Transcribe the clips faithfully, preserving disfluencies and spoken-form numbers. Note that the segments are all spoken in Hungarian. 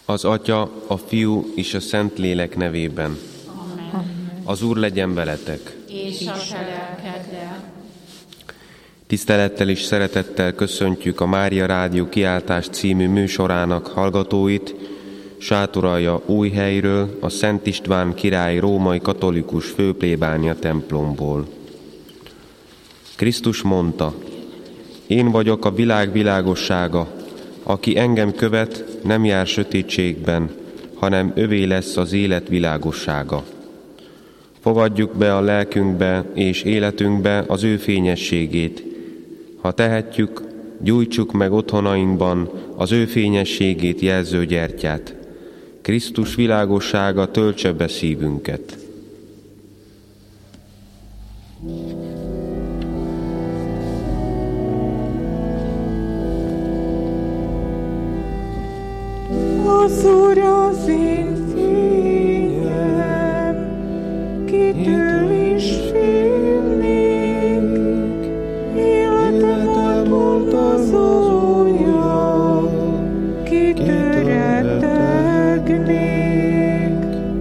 Az Atya, a Fiú és a Szentlélek nevében. Amen. Az Úr legyen veletek. És a te lelkeddel. Tisztelettel és szeretettel köszöntjük a Mária Rádió Kiáltás című műsorának hallgatóit, Sátoralja Újhelyről, a Szent István király római katolikus főplébánia templomból. Krisztus mondta: én vagyok a világ világossága, aki engem követ, nem jár sötétségben, hanem övé lesz az élet világossága. Fogadjuk be a lelkünkbe és életünkbe az ő fényességét. Ha tehetjük, gyújtsuk meg otthonainkban az ő fényességét jelző gyertyát. Krisztus világossága töltse be szívünket. Az Úr az én fényem, kitől is félnék, életem volt az Úrja, kitől rettegnék.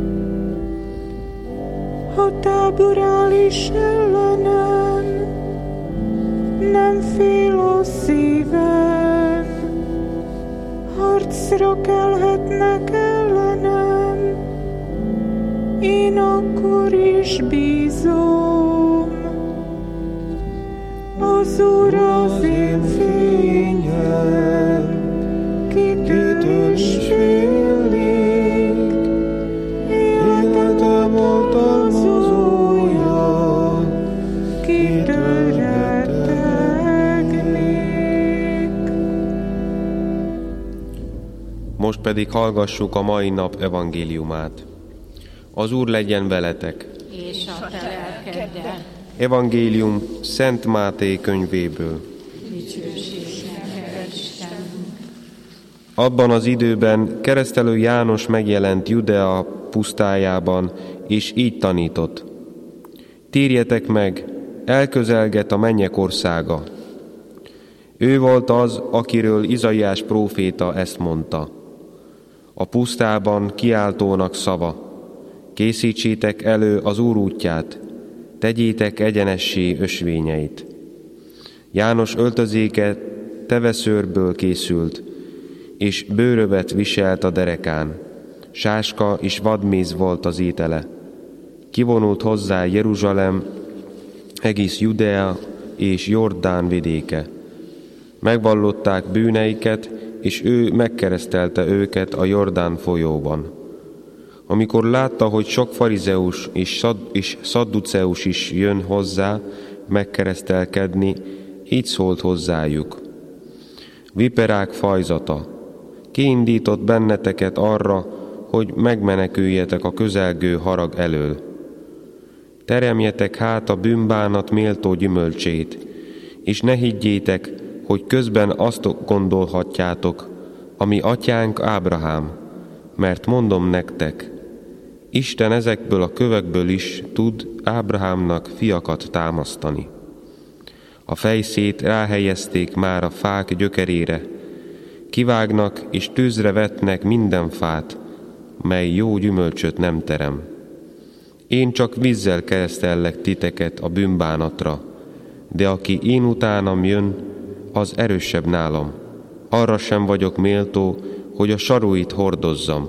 Ha tábor áll is ellenem, nem fél a szívem, harcra kelhetnek ellenem, én akkor is bízom. Az Úr az én fényem, kitől is félnék, életem volt az Úrja, kitől rettegnék. Most pedig hallgassuk a mai nap evangéliumát. Az Úr legyen veletek. És a te lelkeddel. Evangélium Szent Máté könyvéből. Dicsőség neked, Istenünk. Abban az időben keresztelő János megjelent Judea pusztájában, és így tanított: térjetek meg, elközelget a mennyek országa. Ő volt az, akiről Izaiás próféta ezt mondta: a pusztában kiáltónak szava, készítsétek elő az Úr útját, tegyétek egyenessé ösvényeit. János öltözéke teveszőrből készült, és bőrövet viselt a derekán, sáska és vadméz volt az étele. Kivonult hozzá Jeruzsálem, egész Judea és Jordán vidéke. Megvallották bűneiket, és ő megkeresztelte őket a Jordán folyóban. Amikor látta, hogy sok farizeus és, szad- és szadduceus is jön hozzá megkeresztelkedni, így szólt hozzájuk: viperák fajzata, ki indított benneteket arra, hogy megmeneküljetek a közelgő harag elől? Teremjetek hát a bűnbánat méltó gyümölcsét, és ne higgyétek, hogy közben azt gondolhatjátok, ami atyánk Ábrahám, mert mondom nektek, Isten ezekből a kövekből is tud Ábrahámnak fiakat támasztani. A fejszét ráhelyezték már a fák gyökerére, kivágnak és tűzre vetnek minden fát, mely jó gyümölcsöt nem terem. Én csak vízzel keresztellek titeket a bűnbánatra, de aki én utánam jön, az erősebb nálam. Arra sem vagyok méltó, hogy a saruit hordozzam.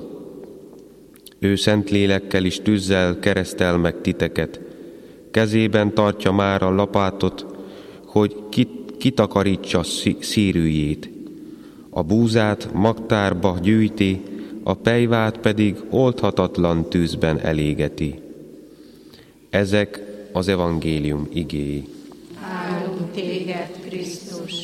Ő szent lélekkel és tűzzel keresztel meg titeket. Kezében tartja már a lapátot, hogy kit- kitakarítsa szírűjét. A búzát magtárba gyűjti, a pejvát pedig oldhatatlan tűzben elégeti. Ezek az evangélium igéi. Áldunk téged, Krisztus!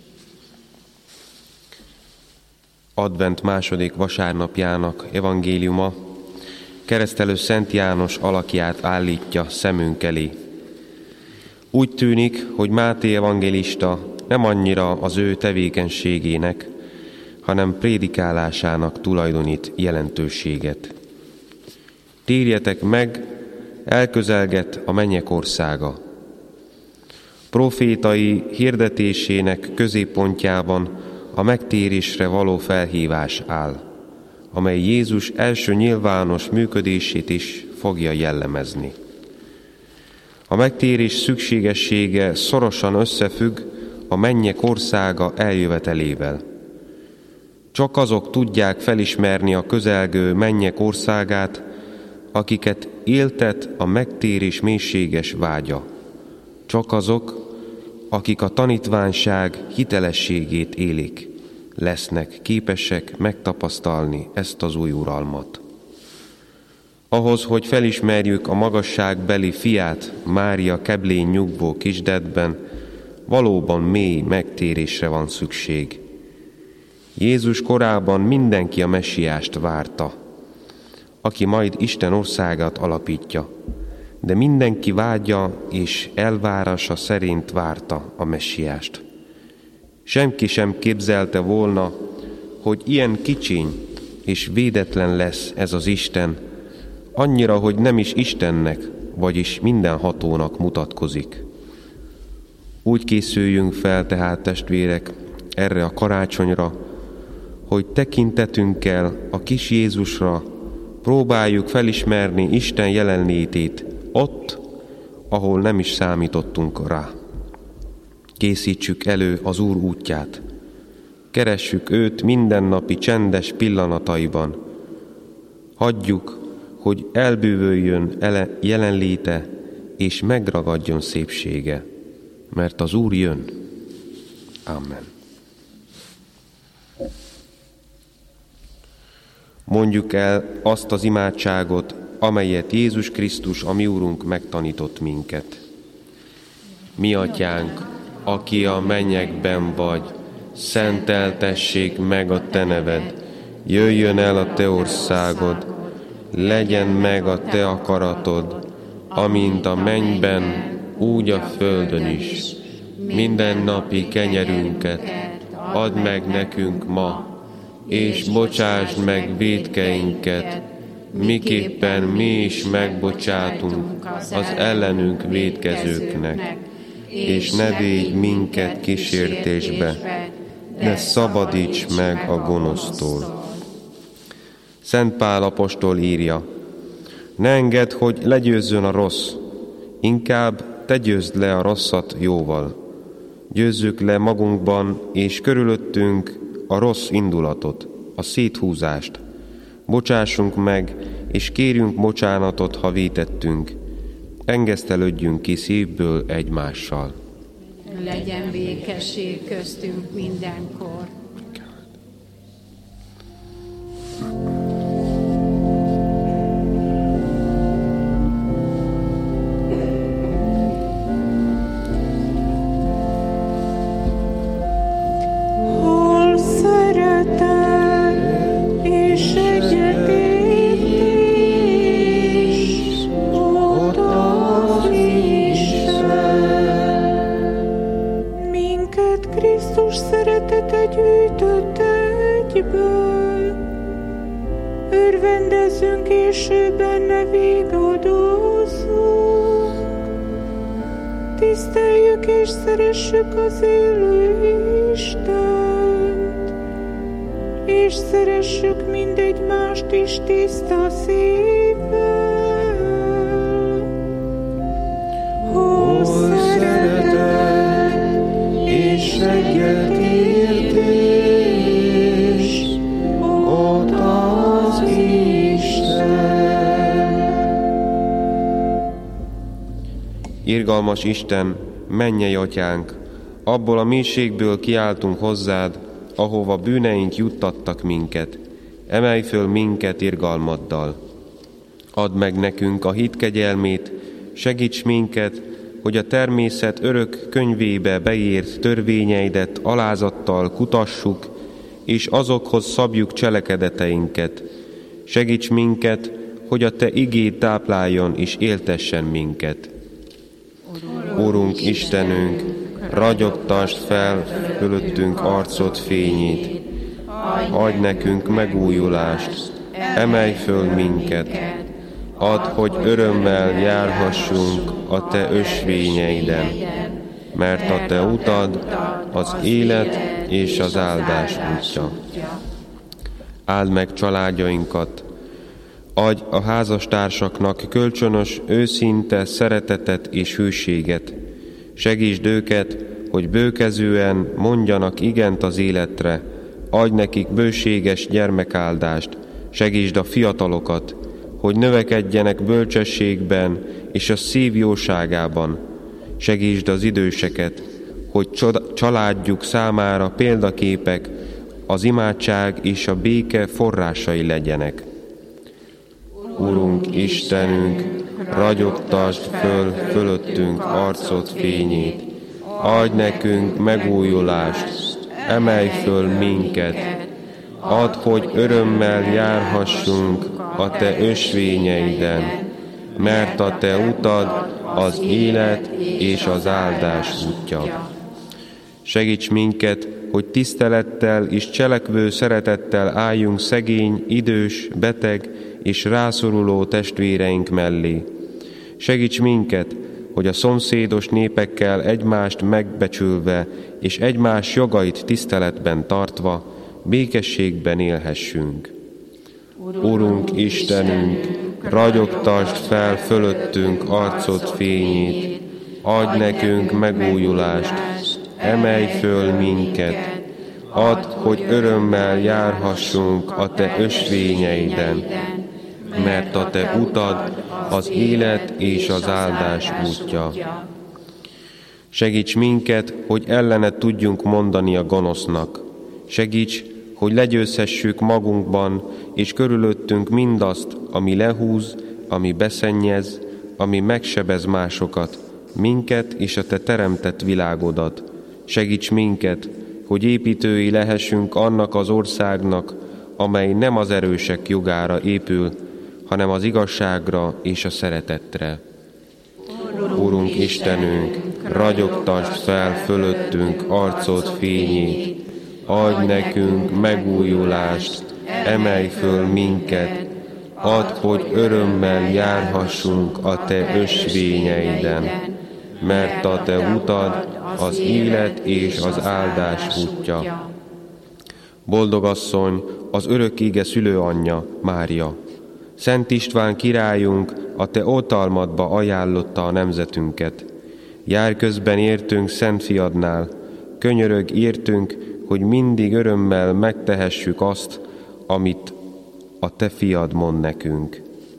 Advent második vasárnapjának evangéliuma keresztelő Szent János alakját állítja szemünk elé. Úgy tűnik, hogy Máté evangélista nem annyira az ő tevékenységének, hanem prédikálásának tulajdonít jelentőséget. Térjetek meg, elközelget a mennyek országa. Profétai hirdetésének középpontjában a megtérésre való felhívás áll. amely Jézus első nyilvános működését is fogja jellemezni. A megtérés szükségessége szorosan összefügg a mennyek országa eljövetelével. Csak azok tudják felismerni a közelgő mennyek országát, akiket éltet a megtérés mélységes vágya. Csak azok, akik a tanítványság hitelességét élik, lesznek képesek megtapasztalni ezt az új uralmat. Ahhoz, hogy felismerjük a magasságbeli fiát Mária keblén nyugvó kisdedben, valóban mély megtérésre van szükség. Jézus korában mindenki a messiást várta, aki majd Isten országát alapítja, de mindenki vágya és elvárása szerint várta a messiást. Senki sem képzelte volna, hogy ilyen kicsiny és védetlen lesz ez az Isten, annyira, hogy nem is Istennek, vagyis mindenhatónak mutatkozik. Úgy készüljünk fel tehát, testvérek, erre a karácsonyra, hogy tekintetünkkel a kis Jézusra próbáljuk felismerni Isten jelenlétét ott, ahol nem is számítottunk rá. Készítsük elő az Úr útját. Keressük őt mindennapi csendes pillanataiban. Hagyjuk, hogy elbűvöljön ele jelenléte és megragadjon szépsége, mert az Úr jön. Amen. Mondjuk el azt az imádságot, amelyet Jézus Krisztus, a mi Úrunk megtanított minket. Mi atyánk, aki a mennyekben vagy, szenteltessék meg a te neved, jöjjön el a te országod, legyen meg a te akaratod, amint a mennyben, úgy a földön is. Mindennapi kenyerünket add meg nekünk ma, és bocsásd meg vétkeinket, miképpen mi is megbocsátunk az ellenünk vétkezőknek, és ne védj minket kísértésbe, de szabadíts meg a gonosztól. Szent Pál apostol írja: ne engedd, hogy legyőzzön a rossz, inkább te győzd le a rosszat jóval. Győzzük le magunkban és körülöttünk a rossz indulatot, a széthúzást. Bocsássunk meg, és kérjünk bocsánatot, ha vétettünk. Engesztelődjünk ki szívből egymással. Legyen békesség köztünk mindenkor. Hol szeretet és egyetértés, ott az Isten. Minket Krisztus szeretete gyűjtött egyből, örvendezzünk és ő benne végadózzunk. Tiszteljük és szeressük az élő Istent, és szeressük mindegymást is tiszta szívvel. Hol szeretet és egyetértés, ott az Isten. Irgalmas Isten, mennyei atyánk, abból a mélységből kiáltunk hozzád, ahova bűneink juttattak minket. Emelj föl minket irgalmaddal. Add meg nekünk a hit kegyelmét, segíts minket, hogy a természet örök könyvébe beírt törvényeidet alázattal kutassuk, és azokhoz szabjuk cselekedeteinket. Segíts minket, hogy a te igéd tápláljon és éltessen minket. Úrunk, Istenünk, ragyogtasd fel fölöttünk arcod fényét, adj nekünk megújulást, emelj föl minket, add, hogy örömmel járhassunk a te ösvényeiden, mert a te utad az élet és az áldás útja. Áld meg családjainkat, adj a házastársaknak kölcsönös, őszinte szeretetet és hűséget. Segítsd őket, hogy bőkezően mondjanak igent az életre, adj nekik bőséges gyermekáldást, segítsd a fiatalokat, hogy növekedjenek bölcsességben és a szív jóságában. Segítsd az időseket, hogy családjuk számára példaképek, az imádság és a béke forrásai legyenek. Urunk, Istenünk, ragyogtasd föl fölöttünk arcod fényét, adj nekünk megújulást, emelj föl minket, add, hogy örömmel járhassunk a Te ösvényeiden, mert a Te utad az élet és az áldás útja. Segíts minket, hogy tisztelettel és cselekvő szeretettel álljunk szegény, idős, beteg és rászoruló testvéreink mellé. Segíts minket, hogy a szomszédos népekkel egymást megbecsülve és egymás jogait tiszteletben tartva, békességben élhessünk. Urunk, Istenünk, ragyogtasd fel fölöttünk arcod fényét, adj nekünk megújulást, emelj föl minket, add, hogy örömmel járhassunk a Te ösvényeiden, mert a Te utad az élet és az áldás útja. Segíts minket, hogy ellenet tudjunk mondani a gonosznak. Segíts, hogy legyőzhessük magunkban és körülöttünk mindazt, ami lehúz, ami beszennyez, ami megsebez másokat, minket és a Te teremtett világodat. Segíts minket, hogy építői lehessünk annak az országnak, amely nem az erősek jogára épül, hanem az igazságra és a szeretetre. Urunk, Istenünk, ragyogtasd fel fölöttünk arcod fényét, adj nekünk megújulást, emelj föl minket, add, hogy örömmel járhassunk a Te ösvényeiden, mert a Te utad az élet és az áldás útja. Boldog asszony, az örök íge szülőanyja, Mária! Szent István királyunk a Te oltalmadba ajánlotta a nemzetünket. Jár közben értünk Szent Fiadnál, könyörög értünk, hogy mindig örömmel megtehessük azt, amit a Te Fiad mond nekünk.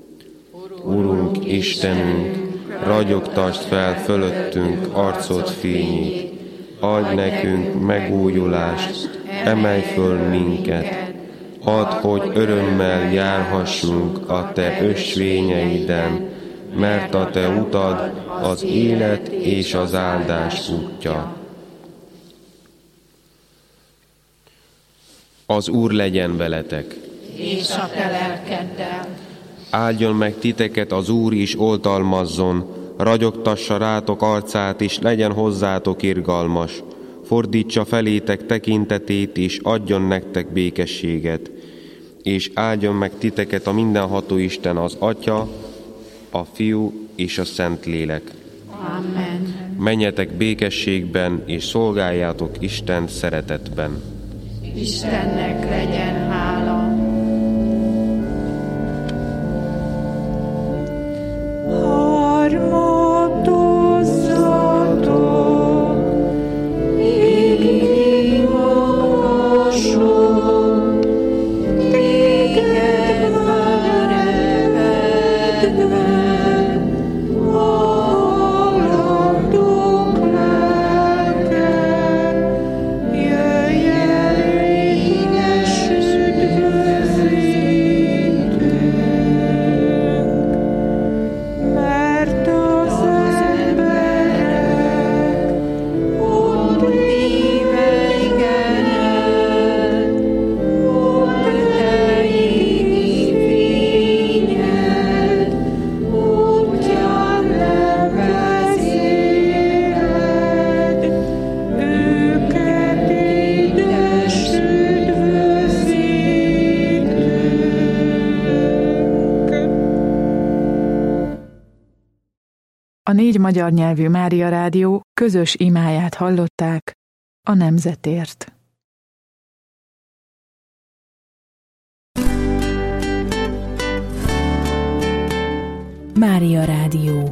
Urunk, Istenünk, ragyogtasd fel fölöttünk arcod fényét, adj nekünk megújulást, emelj föl minket, add, hogy örömmel járhassunk a Te ösvényeiden, mert a Te utad az élet és az áldás útja. Az Úr legyen veletek, és a te lelkeddel. Áldjon meg titeket az Úr is oltalmazzon, ragyogtassa rátok arcát, és legyen hozzátok irgalmas. Fordítsa felétek tekintetét, és adjon nektek békességet. És áldjon meg titeket a mindenható Isten, az Atya, a Fiú és a Szentlélek. Amen. Menjetek békességben, és szolgáljátok Istent szeretetben. Istennek legyen hála. Harmatozzatok, égi magasok, téged veredve, maradok neked, jöjj el, édes üdvözítőnk, mert az emberek ott évengenek, ott te égi fényed, útján nem vezéred, őket édes üdvözítőnk. A négy magyar nyelvű Mária Rádió közös imáját hallották a nemzetért. Mária Rádió.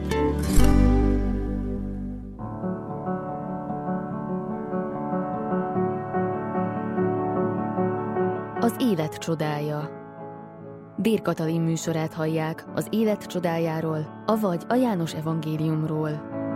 Az élet csodája. Dér Katalin műsorát hallják az élet csodájáról, avagy a János evangéliumról.